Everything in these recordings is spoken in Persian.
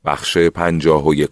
بخش 51.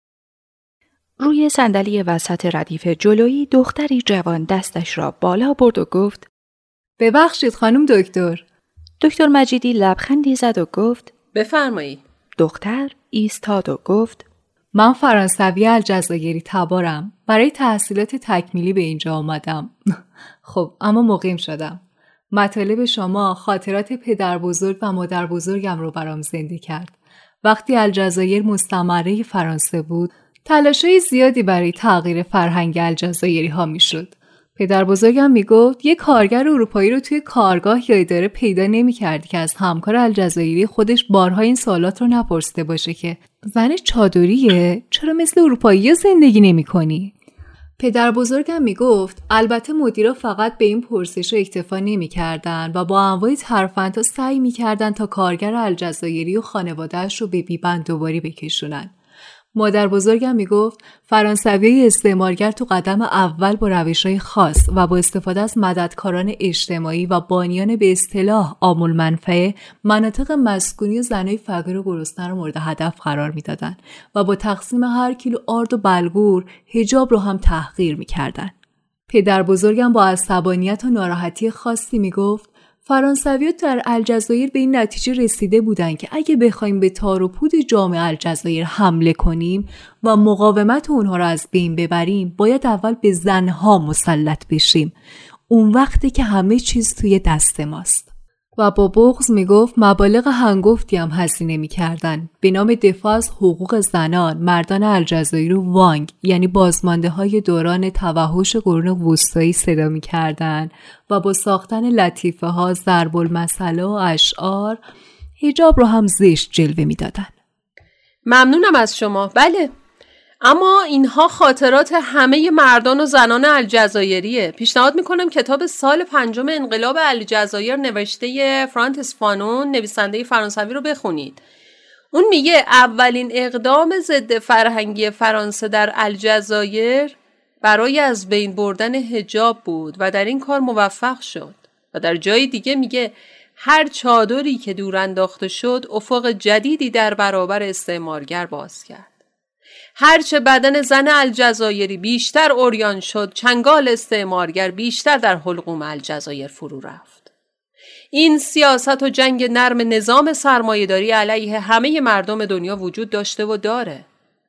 روی صندلی وسط ردیف جلویی دختری جوان دستش را بالا برد و گفت: ببخشید خانم دکتر. دکتر مجیدی لبخندی زد و گفت: بفرمایید. دختر ایستاد و گفت: من فرانسوی الجزایری تبارم. برای تحصیلات تکمیلی به اینجا آمدم. خب اما مقیم شدم. مطالب شما خاطرات پدر بزرگ و مادر بزرگم رو برام زنده کرد. وقتی الجزایر مستعمره فرانسه بود، تلاشای زیادی برای تغییر فرهنگ الجزایری ها می شد. پدر بزرگم می گفت یک کارگر اروپایی رو توی کارگاه یا اداره پیدا نمی کردی که از همکار الجزایری خودش بارها این سوالات رو نپرسیده باشه که زن چادریه؟ چرا مثل اروپایی زندگی نمی کنی؟ پدر بزرگم می گفت البته مدیرا فقط به این پرسش رو اکتفا نمی کردن و با انواع ترفندها سعی می کردن تا کارگر الجزایری و خانواده‌اش رو به بی‌بندوباری بکشونن. مادر بزرگم می گفت فرانسوی استعمارگر تو قدم اول با روش‌های خاص و با استفاده از مددکاران اجتماعی و بانیان به اصطلاح عام‌المنفعه مناطق مسکونی زنای فقیر و گرسنه رو مورد هدف قرار می دادن و با تقسیم هر کیلو آرد و بلگور حجاب رو هم تحقیر می کردن. پدر بزرگم با عصبانیت و ناراحتی خاصی می گفت فرانسوی‌ها در الجزایر به این نتیجه رسیده بودند که اگه بخوایم به تار و پود جامعه الجزایر حمله کنیم و مقاومت اونها را از بین ببریم، باید اول به زنها مسلط بشیم. اون وقتی که همه چیز توی دست ماست. و با بغض میگفت مبالغ هنگفتی هم هزینه میکردن به نام دفاع از حقوق زنان. مردان الجزایر رو وانگ، یعنی بازمانده های دوران توحش قرون وسطایی صدا میکردن و با ساختن لطیفه ها، ضرب المثل و اشعار حجاب رو هم زشت جلوه میدادن. ممنونم از شما. بله، اما اینها خاطرات همه مردان و زنان الجزایریه. پیشنهاد میکنم کتاب سال 5 انقلاب الجزایر نوشته فرانتس فانون، نویسنده فرانسوی رو بخونید. اون میگه اولین اقدام ضد فرهنگی فرانسه در الجزایر برای از بین بردن حجاب بود و در این کار موفق شد. و در جای دیگه میگه هر چادری که دور انداخته شد افق جدیدی در برابر استعمارگر باز کرد. هرچه بدن زن الجزایری بیشتر عریان شد، چنگال استعمارگر بیشتر در حلقوم الجزایر فرو رفت. این سیاست و جنگ نرم نظام سرمایه‌داری علیه همه مردم دنیا وجود داشته و داره.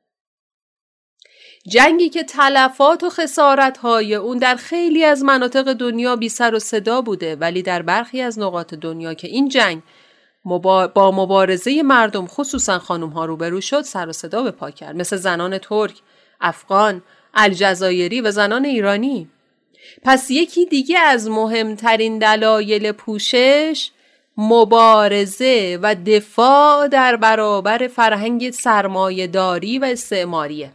جنگی که تلفات و خسارت‌های اون در خیلی از مناطق دنیا بی سر و صدا بوده، ولی در برخی از نقاط دنیا که این جنگ با مبارزه مردم خصوصا خانم‌ها روبرو شد سر و صدا به پا کرد، مثل زنان ترک، افغان، الجزایری و زنان ایرانی. پس یکی دیگه از مهمترین دلایل پوشش مبارزه و دفاع در برابر فرهنگ سرمایه‌داری و استعماریه.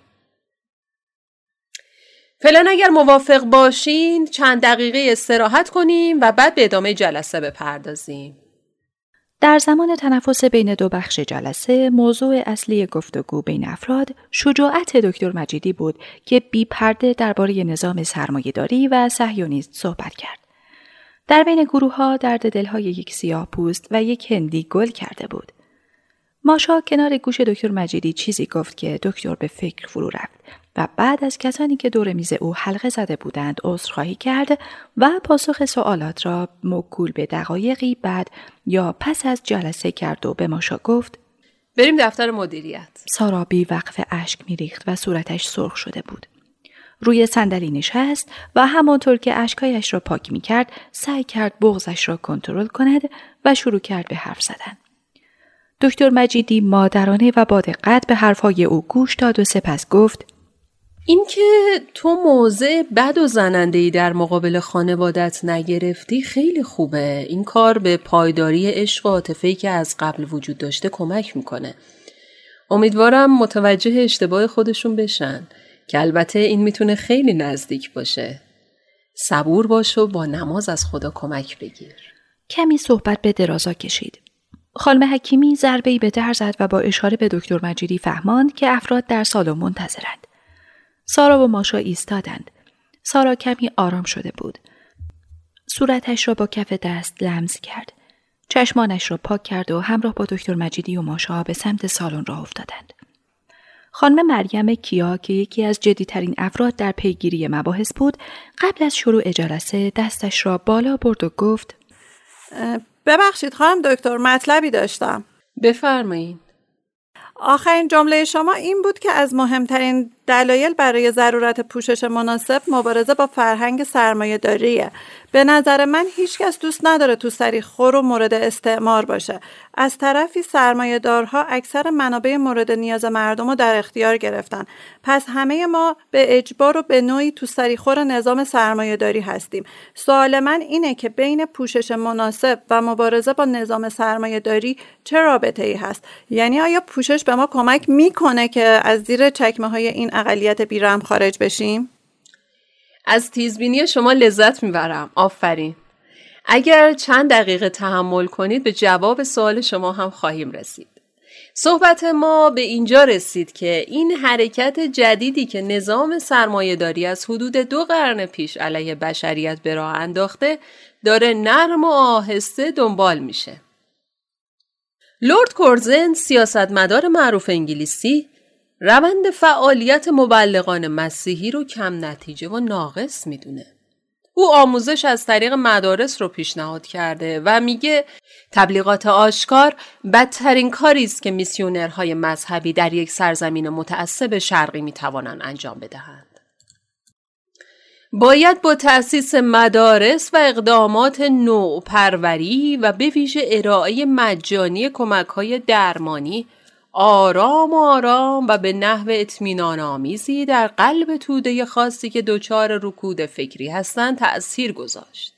فعلا اگر موافق باشین چند دقیقه استراحت کنیم و بعد به ادامه جلسه بپردازیم. در زمان تنفس بین دو بخش جلسه، موضوع اصلی گفتگو بین افراد شجاعت دکتر مجیدی بود که بی پرده درباره نظام سرمایه‌داری و صهیونیسم صحبت کرد. در بین گروه‌ها درد دل‌های یک سیاه‌پوست و یک هندی گل کرده بود. ماشا کنار گوش دکتر مجیدی چیزی گفت که دکتر به فکر فرو رفت و بعد از کسانی که دور میز او حلقه زده بودند عذرخواهی کرد و پاسخ سوالات را موکول به دقایقی بعد یا پس از جلسه کرد و به ماشا گفت بریم دفتر مدیریت. سارا بی وقف اشک میریخت و صورتش سرخ شده بود. روی صندلی نشست و همانطور که اشکایش را پاک میکرد سعی کرد بغضش را کنترل کند و شروع کرد به حرف زدن. دکتر مجیدی مادرانه و با دقت به حرفهای او گوش داد و سپس گفت این که تو موضع بد و زننده‌ای در مقابل خانوادت نگرفتی خیلی خوبه. این کار به پایداری عشق و عاطفه‌ای که از قبل وجود داشته کمک میکنه. امیدوارم متوجه اشتباه خودشون بشن که البته این میتونه خیلی نزدیک باشه. صبور باش و با نماز از خدا کمک بگیر. کمی صحبت به درازا کشید. خانم حکیمی ضربه‌ای به در زد و با اشاره به دکتر مجیدی فهماند که افراد در سالن منتظرند. سارا و ماشا ایستادند. سارا کمی آرام شده بود. صورتش را با کف دست لمس کرد. چشمانش را پاک کرد و همراه با دکتر مجیدی و ماشا به سمت سالن راه افتادند. خانم مریم کیا که یکی از جدی‌ترین افراد در پیگیری مباحث بود، قبل از شروع جلسه دستش را بالا برد و گفت: ببخشید خانم دکتر، مطلبی داشتم. بفرمایید. آخرین جمله شما این بود که از مهمترین دلایل برای ضرورت پوشش مناسب مبارزه با فرهنگ سرمایه‌داریه. به نظر من هیچکس دوست نداره تو سریخور و مورد استعمار باشه. از طرفی سرمایه‌دارها اکثر منابع مورد نیاز مردم رو در اختیار گرفتن. پس همه ما به اجبار و به نوعی تو سریخور نظام سرمایه‌داری هستیم. سوال من اینه که بین پوشش مناسب و مبارزه با نظام سرمایه‌داری چه رابطه‌ای هست؟ یعنی آیا پوشش به ما کمک میکنه که از زیر چکمه‌های این اقلیت بیرحم خارج بشیم؟ از تیزبینی شما لذت میبرم. آفرین. اگر چند دقیقه تحمل کنید به جواب سوال شما هم خواهیم رسید. صحبت ما به اینجا رسید که این حرکت جدیدی که نظام سرمایه‌داری از حدود 2 قرن پیش علیه بشریت به راه انداخته داره نرم و آهسته دنبال میشه. لورد کورزن، سیاستمدار معروف انگلیسی، روند فعالیت مبلغان مسیحی رو کم نتیجه و ناقص میدونه. او آموزش از طریق مدارس رو پیشنهاد کرده و میگه تبلیغات آشکار بدترین کاری است که میسیونرهای مذهبی در یک سرزمین متعصب شرقی میتوانند انجام بدهند. باید با تأسیس مدارس و اقدامات نوپروری و به ویژه ارائه مجانی کمک‌های درمانی آرام و به نحو اطمینان آمیزی در قلب توده خاصی که دچار رکود فکری هستند تأثیر گذاشت.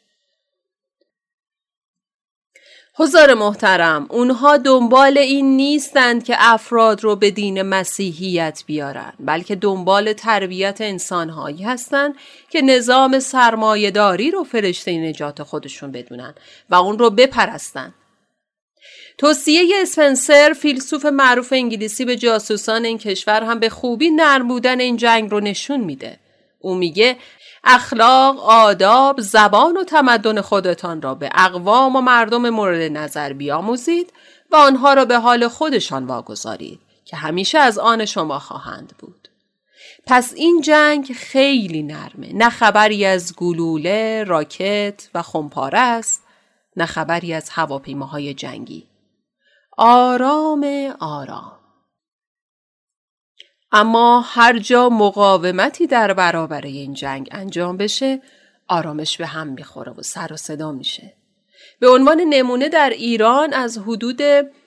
حضار محترم، اونها دنبال این نیستند که افراد رو به دین مسیحیت بیارن، بلکه دنبال تربیت انسانهایی هستند که نظام سرمایه‌داری رو فرشته نجات خودشون بدونن و اون رو بپرستن. توصیه اسپنسر، فیلسوف معروف انگلیسی، به جاسوسان این کشور هم به خوبی نرم بودن این جنگ رو نشون میده. او میگه اخلاق، آداب، زبان و تمدن خودتان را به اقوام و مردم مورد نظر بیاموزید و آنها را به حال خودشان واگذارید که همیشه از آن شما خواهند بود. پس این جنگ خیلی نرمه. نه خبری از گلوله، راکت و خمپاره است، نه خبری از هواپیماهای جنگی. آرام. اما هر جا مقاومتی در برابر این جنگ انجام بشه، آرامش به هم میخوره و سر و صدا میشه. به عنوان نمونه در ایران از حدود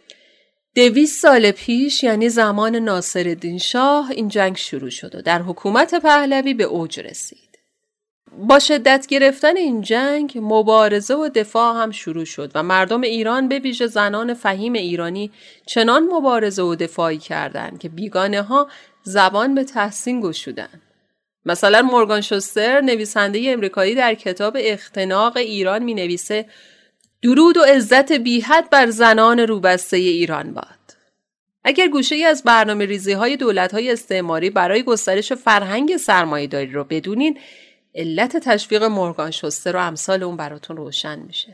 200 سال پیش، یعنی زمان ناصرالدین شاه، این جنگ شروع شد و در حکومت پهلوی به اوج رسید. با شدت گرفتن این جنگ، مبارزه و دفاع هم شروع شد و مردم ایران، به ویژه زنان فهیم ایرانی، چنان مبارزه و دفاعی کردند که بیگانه ها زبان به تحسین گشودند. مثلا مورگان شوستر، نویسنده امریکایی، در کتاب اختناق ایران می نویسه درود و عزت بی حد بر زنان روبسته ایران باد. اگر گوشه‌ای از برنامه‌ریزی‌های دولت‌های استعماری برای گسترش فرهنگ سرمایه‌داری رو بدونین، علت تشویق مورگان شوستر و امثال اون براتون روشن میشه.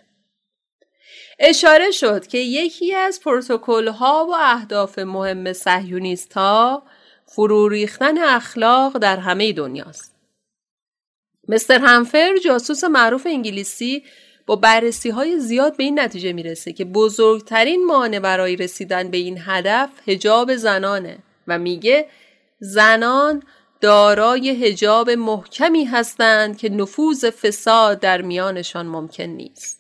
اشاره شد که یکی از پروتکل‌ها و اهداف مهم صهیونیست‌ها فرو ریختن اخلاق در همه دنیاست. مستر همفر، جاسوس معروف انگلیسی، با بررسی‌های زیاد به این نتیجه میرسه که بزرگترین مانع برای رسیدن به این هدف حجاب زنانه و میگه زنان دارای حجاب محکمی هستند که نفوذ فساد در میانشان ممکن نیست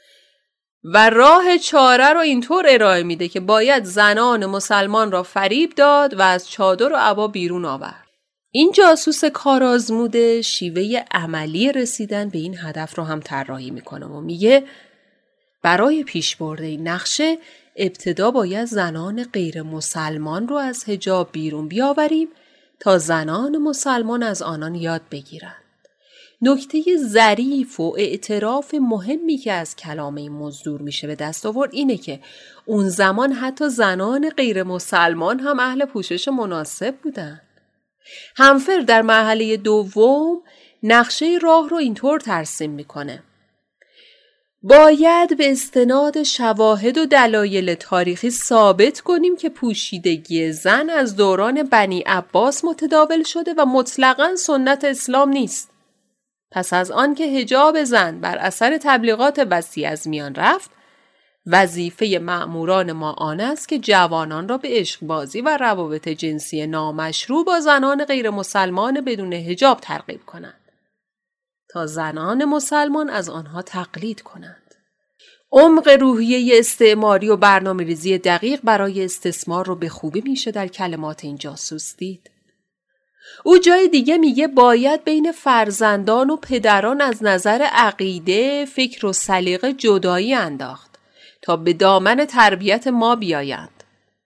و راه چاره رو اینطور ارائه میده که باید زنان مسلمان را فریب داد و از چادر و عبا بیرون آورد. این جاسوس کارآزموده شیوه عملی رسیدن به این هدف رو هم طراحی میکنه و میگه برای پیشبرد این نقشه ابتدا باید زنان غیر مسلمان رو از حجاب بیرون بیاوریم تا زنان مسلمان از آنان یاد بگیرند. نکته ظریف و اعتراف مهمی که از کلام این مزدور میشه به دست آورد اینه که اون زمان حتی زنان غیر مسلمان هم اهل پوشش مناسب بودن. همفر در مرحله دوم نقشه راه رو اینطور ترسیم میکنه: باید به استناد شواهد و دلایل تاریخی ثابت کنیم که پوشیدگی زن از دوران بنی عباس متداول شده و مطلقاً سنت اسلام نیست. پس از آن که حجاب زن بر اثر تبلیغات وسیع از میان رفت، وظیفه مأموران ما آن است که جوانان را به عشقبازی و روابط جنسی نامشروع با زنان غیر مسلمان بدون حجاب ترغیب کنند تا زنان مسلمان از آنها تقلید کنند. عمق روحیه استعماری و برنامه‌ریزی دقیق برای استثمار رو به خوبی میشه در کلمات این جاسوس دید. او جای دیگه میگه باید بین فرزندان و پدران از نظر عقیده، فکر و سلیقه جدایی انداخت تا به دامن تربیت ما بیایند.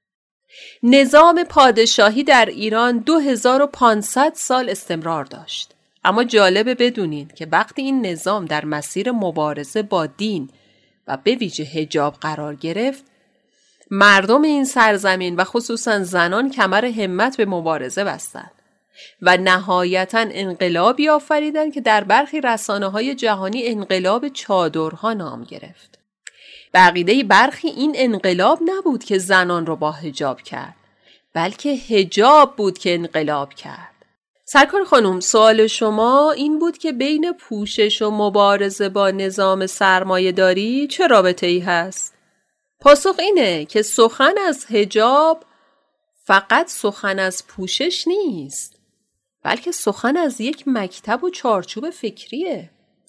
نظام پادشاهی در ایران 2500 سال استمرار داشت. اما جالبه بدونید که وقتی این نظام در مسیر مبارزه با دین و به ویژه حجاب قرار گرفت، مردم این سرزمین و خصوصا زنان کمر همت به مبارزه بستند و نهایتاً انقلابی آفریدند که در برخی رسانه‌های جهانی انقلاب چادرها نام گرفت. به عقیده برخی این انقلاب نبود که زنان رو با حجاب کرد، بلکه حجاب بود که انقلاب کرد. سرکار خانم، سوال شما این بود که بین پوشش و مبارزه با نظام سرمایه‌داری چه رابطه‌ای هست؟ پاسخ اینه که سخن از حجاب فقط سخن از پوشش نیست، بلکه سخن از یک مکتب و چارچوب فکریه.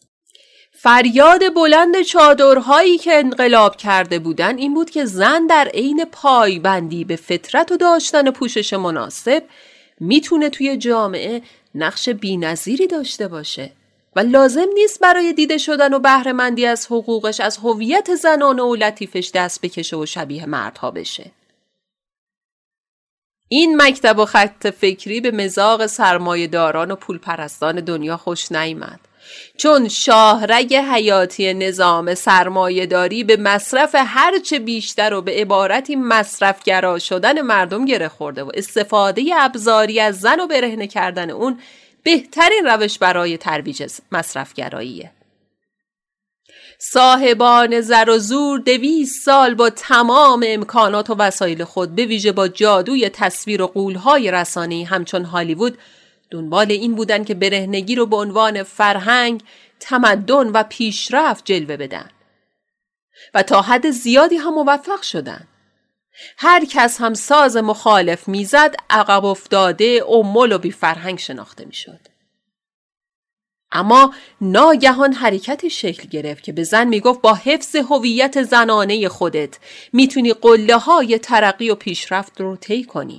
فریاد بلند چادرهایی که انقلاب کرده بودن این بود که زن در عین پایبندی به فطرت و داشتن پوشش مناسب میتونه توی جامعه نقش بی‌نظیری داشته باشه و لازم نیست برای دیده شدن و بهره‌مندی از حقوقش از هویت زنانه و لطیفش دست بکشه و شبیه مردها بشه. این مکتب و خط فکری به مذاق سرمایه‌داران و پولپرستان دنیا خوش نیامد، چون شاهرگ حیاتی نظام سرمایه‌داری به مصرف هرچه بیشتر و به عبارتی مصرفگرا شدن مردم گره خورده و استفاده ابزاری از زن و برهنه کردن اون بهترین روش برای ترویج مصرفگراییه. صاحبان زر و زور 200 سال با تمام امکانات و وسایل خود به ویژه با جادوی تصویر و غول‌های رسانه‌ای همچون هالیوود دنبال این بودن که برهنگی رو به عنوان فرهنگ، تمدن و پیشرفت جلوه بدن و تا حد زیادی هم موفق شدن. هر کس هم ساز مخالف میزد عقب افتاده، امول و بی فرهنگ شناخته میشد. اما ناگهان حرکتی شکل گرفت که به زن میگفت با حفظ هویت زنانه خودت میتونی قله‌های ترقی و پیشرفت رو طی کنی.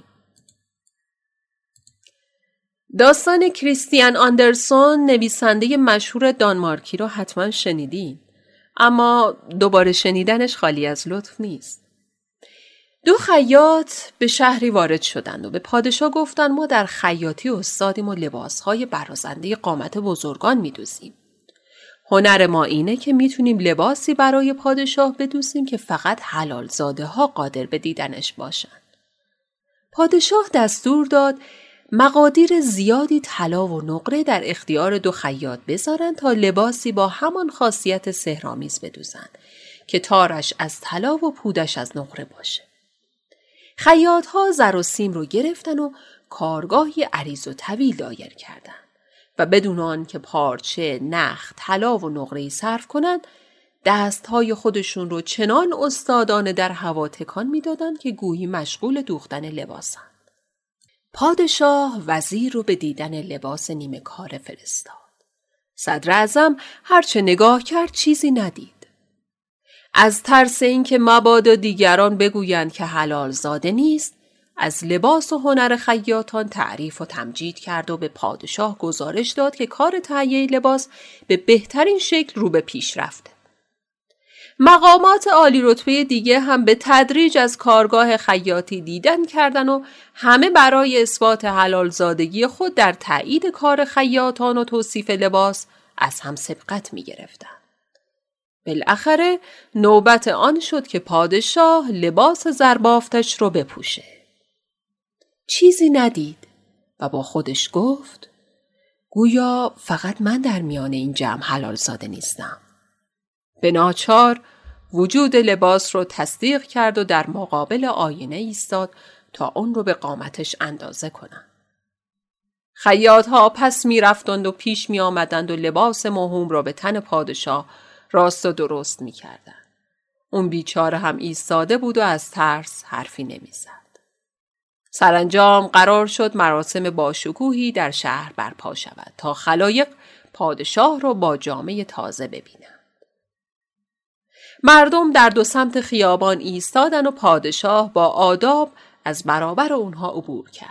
داستان کریستیان آندرسون، نویسنده مشهور دانمارکی رو حتما شنیدین، اما دوباره شنیدنش خالی از لطف نیست. 2 خیاط به شهری وارد شدند و به پادشاه گفتند ما در خیاطی استادیم و لباسهای برازنده قامت بزرگان میدوزیم. هنر ما اینه که میتونیم لباسی برای پادشاه بدوزیم که فقط حلال زاده ها قادر به دیدنش باشن. پادشاه دستور داد مقادیر زیادی طلا و نقره در اختیار 2 خیاط بذارن تا لباسی با همان خاصیت سحرآمیز بدوزن که تارش از طلا و پودش از نقره باشه. خیاط‌ها زر و سیم رو گرفتن و کارگاهی عریض و طویل دایر کردن و بدون آن که پارچه، نخ، طلا و نقره‌ای صرف کنند، دستهای خودشون رو چنان استادانه در هوا تکان می‌دادند که گویی مشغول دوختن لباسند. پادشاه وزیر رو به دیدن لباس نیمه کاره فرستاد. صدر اعظم هرچه نگاه کرد چیزی ندید. از ترس اینکه مبادا دیگران بگویند که حلال زاده نیست، از لباس و هنر خیاطان تعریف و تمجید کرد و به پادشاه گزارش داد که کار تهیه لباس به بهترین شکل رو به پیش رفته. مقامات عالی رتبه دیگه هم به تدریج از کارگاه خیاطی دیدن کردن و همه برای اثبات حلال زادگی خود در تایید کار خیاطان و توصیف لباس از هم سبقت می گرفتن. بالاخره نوبت آن شد که پادشاه لباس زربافتش رو بپوشه. چیزی ندید و با خودش گفت گویا فقط من در میان این جمع حلال زاده نیستم. به ناچار وجود لباس رو تصدیق کرد و در مقابل آینه ایستاد تا اون رو به قامتش اندازه کنند. خیاط‌ها پس می رفتند و پیش می آمدند و لباس موهوم را به تن پادشاه راست و درست می کردند. اون بیچاره هم ایستاده بود و از ترس حرفی نمی زد. سرانجام قرار شد مراسم باشکوهی در شهر برپا شود تا خلایق پادشاه را با جامه تازه ببینند. مردم در دو سمت خیابان ایستادند و پادشاه با آداب از برابر اونها عبور کرد.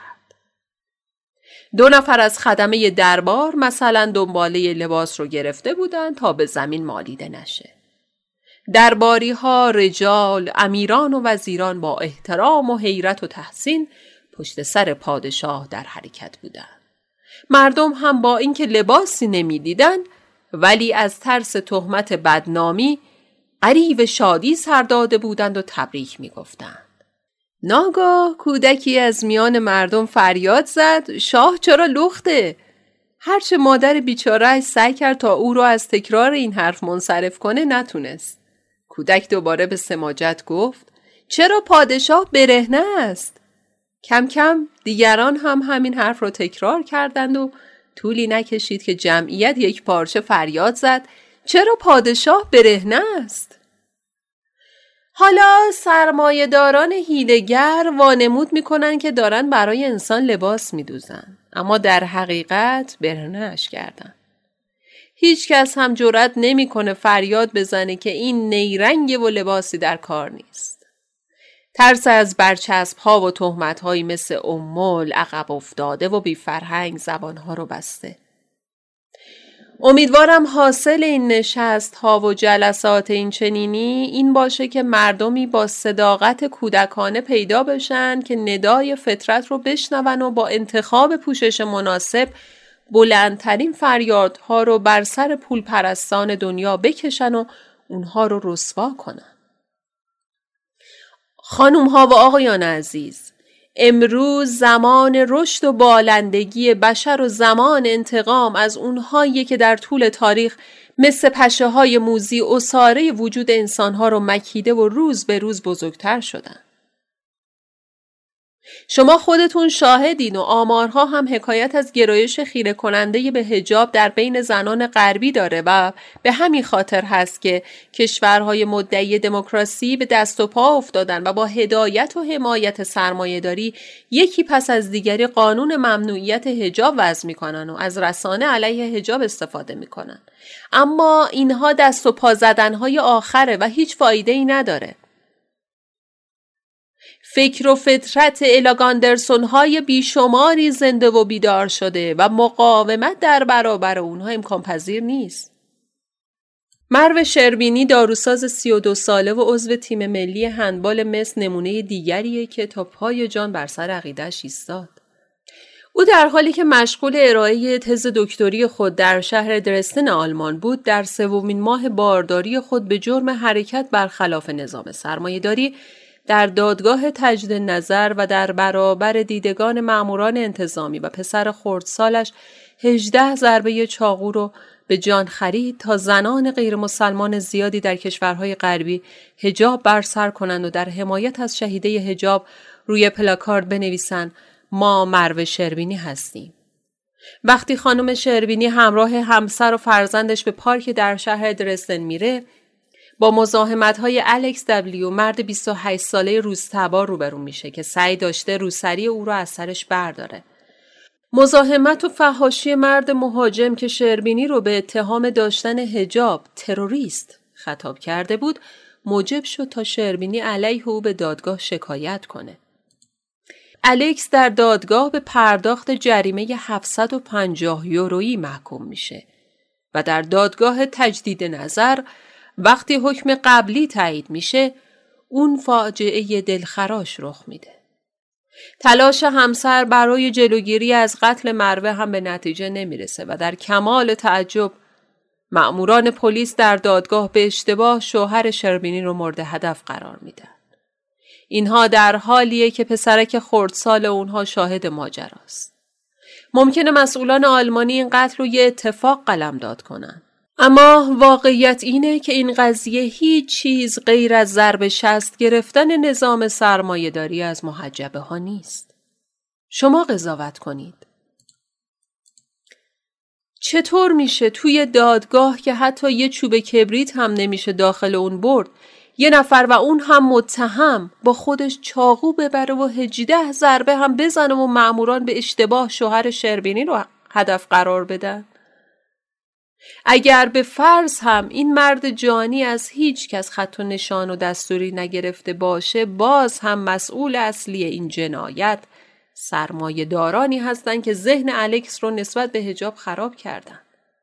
2 نفر از خدمه دربار مثلا دنباله لباس رو گرفته بودند تا به زمین مالیده نشه. درباری ها، رجال، امیران و وزیران با احترام و حیرت و تحسین پشت سر پادشاه در حرکت بودند. مردم هم با اینکه لباسی نمی‌دیدند ولی از ترس تهمت بدنامی غریو شادی سر داده بودند و تبریک می‌گفتند. ناگاه کودکی از میان مردم فریاد زد: شاه چرا لخته؟ هرچه مادر بیچاره سعی کرد تا او را از تکرار این حرف منصرف کنه نتونست. کودک دوباره به سماجت گفت: چرا پادشاه برهنه است؟ کم کم دیگران هم همین حرف را تکرار کردند و طولی نکشید که جمعیت یک پارچه فریاد زد: چرا پادشاه برهنه است؟ حالا سرمایه‌داران حیله‌گر وانمود می‌کنند که دارن برای انسان لباس می‌دوزن، اما در حقیقت برهنه‌اش کردن. هیچ کس هم جرأت نمی‌کنه فریاد بزنه که این نیرنگ و لباسی در کار نیست. ترس از برچسب‌ها و تهمت‌هایی مثل امول عقب افتاده و بی فرهنگ زبان‌ها رو بسته. امیدوارم حاصل این نشست‌ها و جلسات این چنینی این باشه که مردمی با صداقت کودکانه پیدا بشن که ندای فطرت رو بشنون و با انتخاب پوشش مناسب بلندترین فریادها رو بر سر پول پرستان دنیا بکشن و اونها رو رسوا کنن. خانوم‌ها و آقایان عزیز، امروز زمان رشد و بالندگی بشر و زمان انتقام از اونهایی که در طول تاریخ مثل پشه‌های موذی عصاره وجود انسانها رو مکیده و روز به روز بزرگتر شدن. شما خودتون شاهدین و آمارها هم حکایت از گرایش خیره کننده به حجاب در بین زنان غربی داره و به همین خاطر هست که کشورهای مدعی دموکراسی به دست و پا افتادن و با هدایت و حمایت سرمایه‌داری یکی پس از دیگری قانون ممنوعیت حجاب وضع میکنن و از رسانه علیه حجاب استفاده میکنن. اما اینها دست و پا زدنهای آخره و هیچ فایده‌ای نداره. فکر و فطرت الاگاندرسون های بیشماری زنده و بیدار شده و مقاومت در برابر اونها امکان پذیر نیست. مرو شربینی داروساز 32 ساله و عضو تیم ملی هندبال مصر نمونه دیگریه که تا پای جان بر سر عقیده‌اش ایستاد. او در حالی که مشغول ارائه تز دکتری خود در شهر درستن آلمان بود، در 3مین ماه بارداری خود به جرم حرکت برخلاف نظام سرمایه‌داری در دادگاه تجدید نظر و در برابر دیدگان ماموران انتظامی و پسر خردسالش 18 ضربه چاقو رو به جان خرید تا زنان غیر مسلمان زیادی در کشورهای غربی حجاب بر سر کنند و در حمایت از شهیده حجاب روی پلاکارد بنویسند: ما مرو شربینی هستیم. وقتی خانم شربینی همراه همسر و فرزندش به پارک در شهر درستن میره، با مزاحمت‌های الکس دبلیو، مرد 28 ساله روزتبار روبرو میشه که سعی داشته روسری او را از سرش برداره. مزاحمت و فحاشی مرد مهاجم که شربینی رو به اتهام داشتن حجاب تروریست خطاب کرده بود، موجب شد تا شربینی علیه او به دادگاه شکایت کنه. الکس در دادگاه به پرداخت جریمه 750 یورویی محکوم میشه و در دادگاه تجدید نظر وقتی حکم قبلی تایید میشه، اون فاجعه دلخراش رخ میده. تلاش همسر برای جلوگیری از قتل مروه هم به نتیجه نمیرسه و در کمال تعجب مأموران پلیس در دادگاه به اشتباه شوهر شربینی رو مورد هدف قرار میدن. اینها در حالیه که پسرک خردسال اونها شاهد ماجراست. ممکنه مسئولان آلمانی این قتل رو یه اتفاق قلمداد کنن. اما واقعیت اینه که این قضیه هیچ چیز غیر از ضرب شست گرفتن نظام سرمایه‌داری از محجبه ها نیست. شما قضاوت کنید. چطور میشه توی دادگاه که حتی یه چوب کبریت هم نمیشه داخل اون برد، یه نفر و اون هم متهم با خودش چاقو ببره و 18 ضربه هم بزنه و مأموران به اشتباه شوهر شربینی رو هدف قرار بدن؟ اگر به فرض هم این مرد جانی از هیچ کس خط و نشان و دستوری نگرفته باشه، باز هم مسئول اصلی این جنایت سرمایه دارانی هستن که ذهن الکس رو نسبت به حجاب خراب کردن.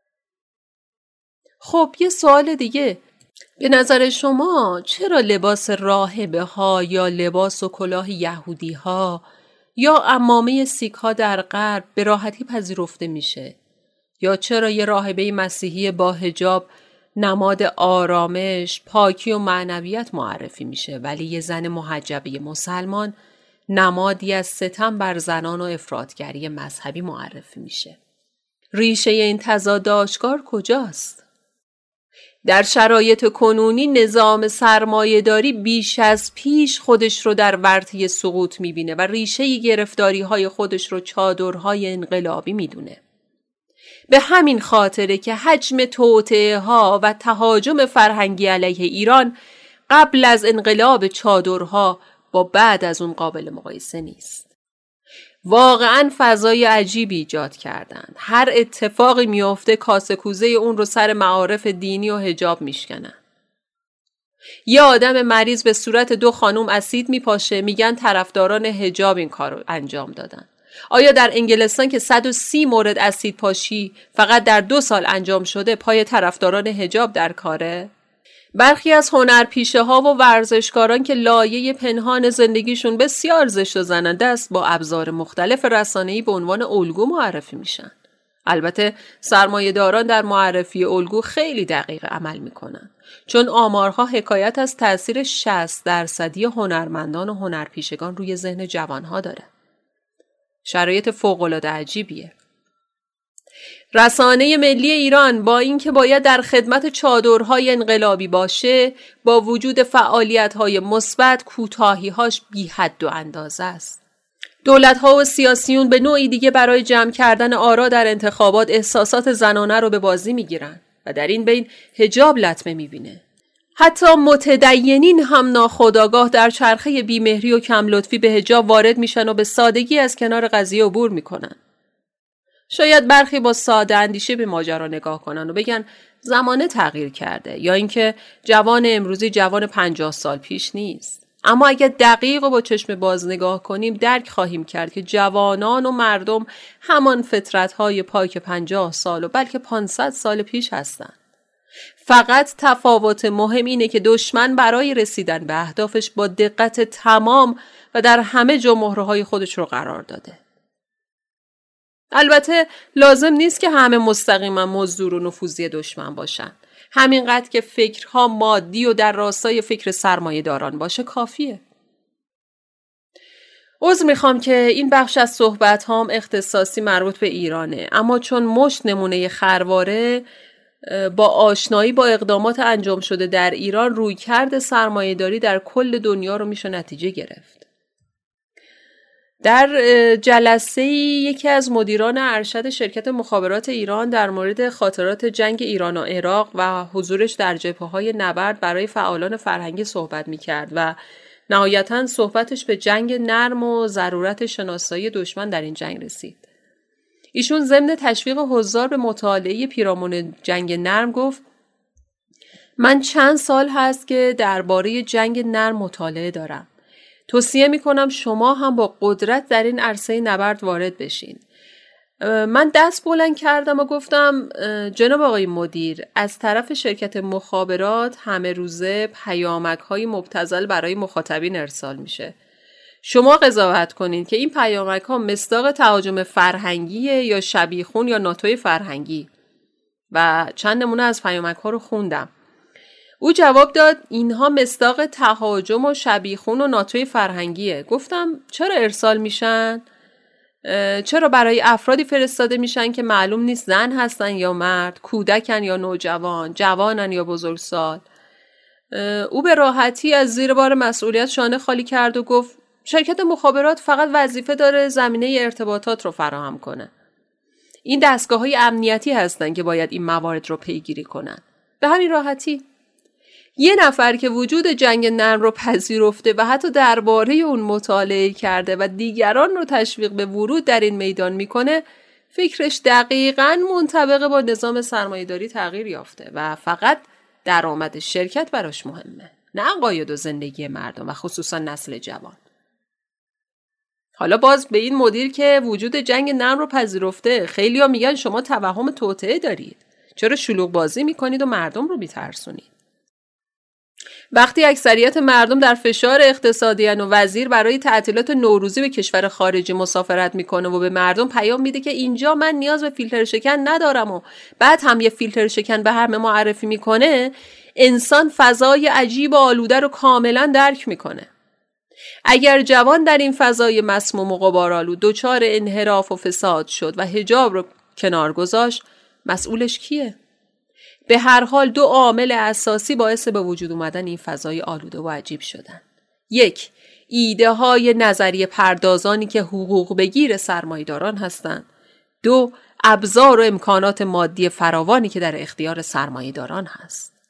خب یه سوال دیگه، به نظر شما چرا لباس راهبه ها یا لباس و کلاه یهودی ها یا عمامه سیک ها در غرب به راحتی پذیرفته میشه؟ یا چرا یه راهبه مسیحی با حجاب نماد آرامش، پاکی و معنویت معرفی میشه، ولی یه زن محجبه مسلمان نمادی از ستم بر زنان و افراطگری مذهبی معرفی میشه؟ ریشه این تضاد آشکار کجاست؟ در شرایط کنونی نظام سرمایه‌داری بیش از پیش خودش رو در ورطه سقوط میبینه و ریشه گرفتاری های خودش رو چادرهای انقلابی میدونه. به همین خاطره که حجم توطئه ها و تهاجم فرهنگی علیه ایران قبل از انقلاب چادرها با بعد از اون قابل مقایسه نیست. واقعاً فضای عجیبی ایجاد کردند. هر اتفاقی میفته کاسه کوزه اون رو سر معارف دینی و حجاب میشکنن. یه آدم مریض به صورت 2 خانم اسید میپاشه، میگن طرفداران حجاب این کار رو انجام دادن. آیا در انگلستان که 130 مورد اسید پاشی فقط در 2 سال انجام شده پای طرفداران حجاب در کاره؟ برخی از هنرپیشه ها و ورزشکاران که لایه پنهان زندگیشون بسیار زشت و زننده است با ابزار مختلف رسانه‌ای به عنوان الگو معرفی میشن. البته سرمایه‌داران در معرفی الگو خیلی دقیق عمل میکنن، چون آمارها حکایت از تأثیر 60% هنرمندان و هنرپیشگان روی ذهن جوانها داره. شرایط فوق‌العاده عجیبیه. رسانه ملی ایران با اینکه باید در خدمت چادرهای انقلابی باشه، با وجود فعالیت‌های مثبت کوتاهی‌هاش بی حد و اندازه است. دولت‌ها و سیاسیون به نوعی دیگه برای جمع کردن آرا در انتخابات احساسات زنانه رو به بازی میگیرن و در این بین حجاب لطمه میبینه. حتی متدینین هم ناخودآگاه در چرخه بیمهری و کم لطفی به حجاب وارد میشن و به سادگی از کنار قضیه عبور میکنن. شاید برخی با ساده اندیشه به ماجرا نگاه کنن و بگن زمانه تغییر کرده، یا اینکه جوان امروزی جوان 50 سال پیش نیست. اما اگر دقیق و با چشم باز نگاه کنیم درک خواهیم کرد که جوانان و مردم همان فطرت‌های پاک 50 سال و بلکه 500 سال پیش هستند. فقط تفاوت مهم اینه که دشمن برای رسیدن به اهدافش با دقت تمام و در همه جا مهره‌های خودش رو قرار داده. البته لازم نیست که همه مستقیما مزدور و نفوذی دشمن باشن. همینقدر که فکرها مادی و در راستای فکر سرمایه داران باشه کافیه. عذر میخوام که این بخش از صحبت هام اختصاصی مربوط به ایرانه، اما چون مشت نمونه خرواره با آشنایی با اقدامات انجام شده در ایران، رویکرد سرمایه‌داری در کل دنیا رو میشه نتیجه گرفت. در جلسه یکی از مدیران ارشد شرکت مخابرات ایران در مورد خاطرات جنگ ایران و عراق و حضورش در جبهه‌های نبرد برای فعالان فرهنگی صحبت می‌کرد و نهایتاً صحبتش به جنگ نرم و ضرورت شناسایی دشمن در این جنگ رسید. ایشون ضمن تشویق حضار به مطالعه پیرامون جنگ نرم گفت: من چند سال هست که درباره جنگ نرم مطالعه دارم. توصیه میکنم شما هم با قدرت در این عرصه نبرد وارد بشین. من دست بلند کردم و گفتم: جناب آقای مدیر، از طرف شرکت مخابرات همه روزه پیامک‌های مبتذل برای مخاطبین ارسال میشه. شما قضاوت کنین که این پیامک‌ها مصداق تهاجم فرهنگیه یا شبیخون یا ناتوی فرهنگی. و چند نمونه از پیامک‌ها رو خوندم. او جواب داد: اینها مصداق تهاجم و شبیخون و ناتوی فرهنگیه. گفتم: چرا ارسال میشن؟ چرا برای افرادی فرستاده میشن که معلوم نیست زن هستن یا مرد، کودکن یا نوجوان، جوانن یا بزرگسال؟ او به راحتی از زیر بار مسئولیت شانه خالی کرد و گفت شرکت مخابرات فقط وظیفه داره زمینه ارتباطات رو فراهم کنه. این دستگاه‌های امنیتی هستن که باید این موارد رو پیگیری کنن. به همین راحتی. یه نفر که وجود جنگ نرم رو پذیرفته و حتی درباره اون مطالعه کرده و دیگران رو تشویق به ورود در این میدان میکنه، فکرش دقیقاً منطبق با نظام سرمایه‌داری تغییر یافته و فقط درآمد شرکت براش مهمه، نه عقاید و زندگی مردم و خصوصا نسل جوان. حالا باز به این مدیر که وجود جنگ نرم رو پذیرفته، خیلی‌ها میگن شما توهم توطئه دارید. چرا شلوغ بازی میکنید و مردم رو میترسونید؟ وقتی اکثریت مردم در فشار اقتصادی و وزیر برای تعطیلات نوروزی به کشور خارجی مسافرت میکنه و به مردم پیام میده که اینجا من نیاز به فیلتر شکن ندارم و بعد هم یه فیلتر شکن به همه معرفی میکنه، انسان فضای عجیب و آلوده رو کاملا درک میکنه. اگر جوان در این فضای مسموم و غبارآلود دچار انحراف و فساد شد و حجاب رو کنار گذاشت، مسئولش کیه؟ به هر حال دو عامل اساسی باعث به وجود اومدن این فضای آلوده و عجیب شدن. 1. ایده های نظریه پردازانی که حقوق بگیر سرمایه‌داران هستند. 2. ابزار و امکانات مادی فراوانی که در اختیار سرمایه‌داران هست.